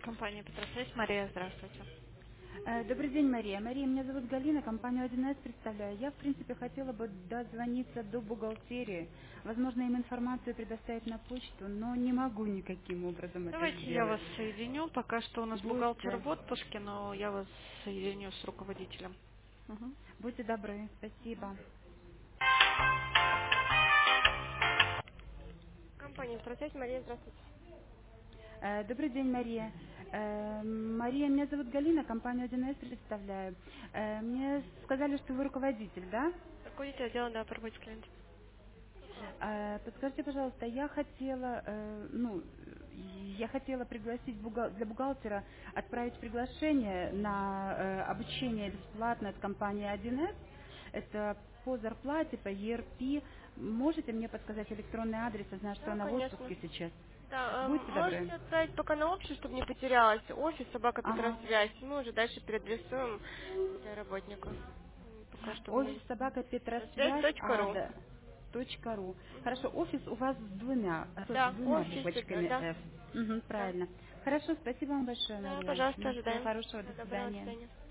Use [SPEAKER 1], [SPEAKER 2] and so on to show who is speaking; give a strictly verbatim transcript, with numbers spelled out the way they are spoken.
[SPEAKER 1] Компания Петросвязь. Мария, здравствуйте.
[SPEAKER 2] Э, Добрый день, Мария. Мария, меня зовут Галина, компанию один эс представляю. Я, в принципе, хотела бы дозвониться до бухгалтерии. Возможно, им информацию предоставить на почту, но не могу никаким образом это
[SPEAKER 1] Давайте я
[SPEAKER 2] сделать.
[SPEAKER 1] вас соединю. Пока что у нас бухгалтер
[SPEAKER 2] Будьте,
[SPEAKER 1] в отпуске, но я вас соединю с руководителем. Мгм.
[SPEAKER 2] будьте добры, спасибо.
[SPEAKER 3] Компания «Процесс». Мария, здравствуйте.
[SPEAKER 2] Э, Добрый день, Мария. Э, Мария, меня зовут Галина, компанию один эс представляю. Э, Мне сказали, что вы руководитель, да?
[SPEAKER 3] Руководитель отдела, да, по работе с клиентом.
[SPEAKER 2] Э, Подскажите, пожалуйста, я хотела, э, ну, я хотела пригласить бухгал- для бухгалтера отправить приглашение на э, обучение бесплатно от компании один эс. Это по зарплате, по и эр пи. Можете мне подсказать электронный адрес? Я знаю, что
[SPEAKER 3] Да,
[SPEAKER 2] она в
[SPEAKER 3] конечно.
[SPEAKER 2] отпуске сейчас.
[SPEAKER 3] Да,
[SPEAKER 2] Будьте
[SPEAKER 3] эм, можете
[SPEAKER 2] добры.
[SPEAKER 3] отправить пока на общий, чтобы не потерялась. Офис, собака,
[SPEAKER 2] Ага.
[SPEAKER 3] Петросвязь. Мы уже дальше переадресуем для работников. М, Пока что
[SPEAKER 2] Офис
[SPEAKER 3] мы...
[SPEAKER 2] собака
[SPEAKER 3] Петросвязь
[SPEAKER 2] Петросвязь
[SPEAKER 3] точка ру.
[SPEAKER 2] ада точка ру. Хорошо,
[SPEAKER 3] Мгм.
[SPEAKER 2] офис у вас с двумя, с
[SPEAKER 3] Да,
[SPEAKER 2] двумя
[SPEAKER 3] офис, да,
[SPEAKER 2] буквочками
[SPEAKER 3] да.
[SPEAKER 2] F. Мгм,
[SPEAKER 3] Да,
[SPEAKER 2] правильно. Хорошо, спасибо вам большое,
[SPEAKER 3] Да,
[SPEAKER 2] Мария.
[SPEAKER 3] пожалуйста,
[SPEAKER 2] М, Всего
[SPEAKER 3] ожидаем.
[SPEAKER 2] хорошего, до
[SPEAKER 3] Всего доброго, до
[SPEAKER 2] свидания.
[SPEAKER 3] свидания.